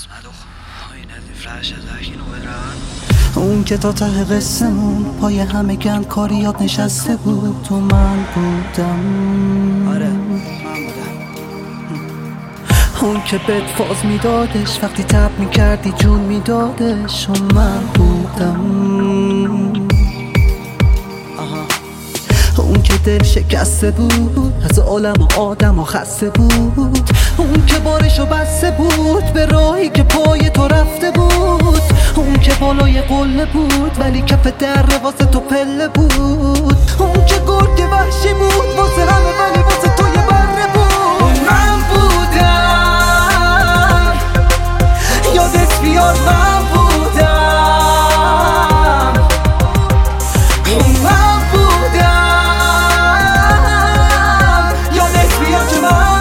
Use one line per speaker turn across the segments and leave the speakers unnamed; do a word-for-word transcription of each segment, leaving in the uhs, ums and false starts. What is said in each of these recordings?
اون که تا ته قصمون پای همه گند کاریات نشسته بود تو من بودم. آره من بودم. اون که بهت فاز میدادش وقتی تب میکردی جون میدادش و من بودم. اون که دل شکسته بود از عالم و آدم و خسته بود. اون که بارشو بسته بود به راهی که پای تو رفته بود. اون که بالای قله بود ولی کف در واسه تو پله بود. اون که گرگ وحشی بود واسه همه ولی واسه تو یه بره بود. من بودم یادت بیاد من بودم. من بودم یادت بیاد که من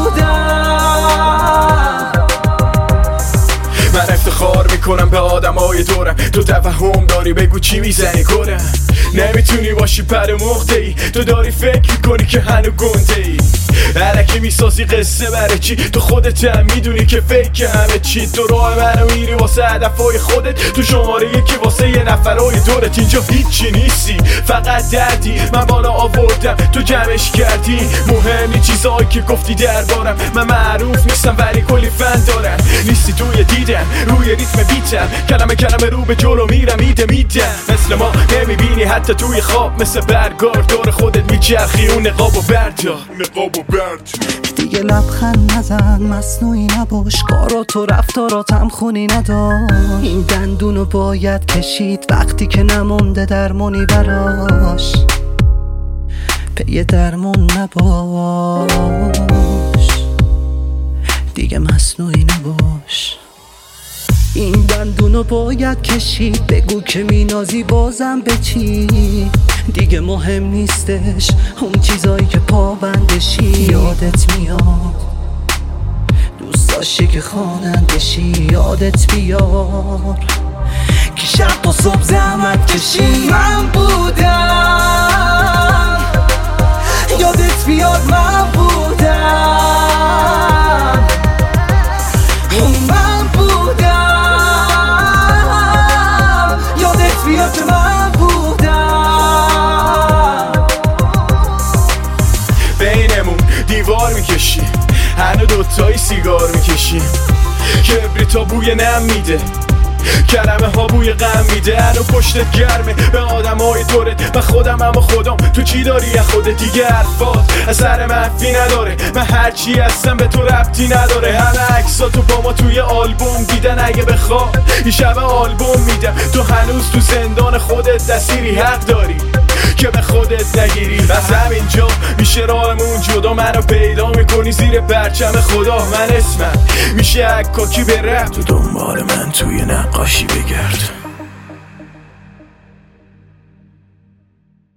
بودم.
من افتخار میکنم به آدمای دورم. تو تفهم داری بگو چی میزنی کنم. نمیتونی باشی پر مخته ای. تو داری فکر میکنی که هنو گنده ای. الکی میسازی قصه برای چی؟ تو خودت هم میدونی که فکر همه چی. تو راه منو میری واسه هدفای خودت. تو شماره یکی واسه یه نفرای دورت. اینجا هیچی نیستی فقط دردی. من بالا آوردم تو جمعش کردی. مهمی چیزایی که گفتی دربارم. من معروف نیستم ولی کلی فن دارم. نیستی توی دیدم روی ریتم بیتم. کلمه کلمه رو به جلو میرم ایده میدم. مثل ما نمیبینی حتی توی خواب. مثل برگار دور خودت میچرخی. اون نقابو بردار نقابو بردار.
دیگه لبخند نزن مصنوعی نباش. کارات و رفتاراتم خونی نداشت. این دندونو باید کشید وقتی که نمونده درمونی براش. پی درمون نباش دیگه مصنوعی نباش. این دندونو باید کشید. بگو که مینازی بازم به چی؟ دیگه مهم نیستش اون چیزایی که پابندشی. یادت میاد دوست داشتی که خوانندشی. یادت بیار که شب تا صبح زحمت کشی. من بودم یادت بیاد من بودم. من بودم یادت بیاد که من بودم.
بینمون دیوار میکشی. هنو دوتایی سیگار میکشیم. کبریتا بوی نم میده. کلمه ها بوی غم میده. هنو پشتت گرمه به آدم های دورت. من خودم اما خودم. تو چی داری از خودت؟ دیگه حرفات اثر منفی نداره. من هرچی هستم به تو ربطی نداره. همه عکسا تو با ما توی آلبوم دیدن. اگه بخواد این شب آلبوم میدم. تو هنوز تو زندان خودت دستیری. حق داری که به خودت نگیری. از همینجا میشه راهمون جدا. منو پیدا میکنی زیر پرچم خدا. من اسمم میشه عکاکی به رفت. تو دنبال من توی نقاشی بگرد.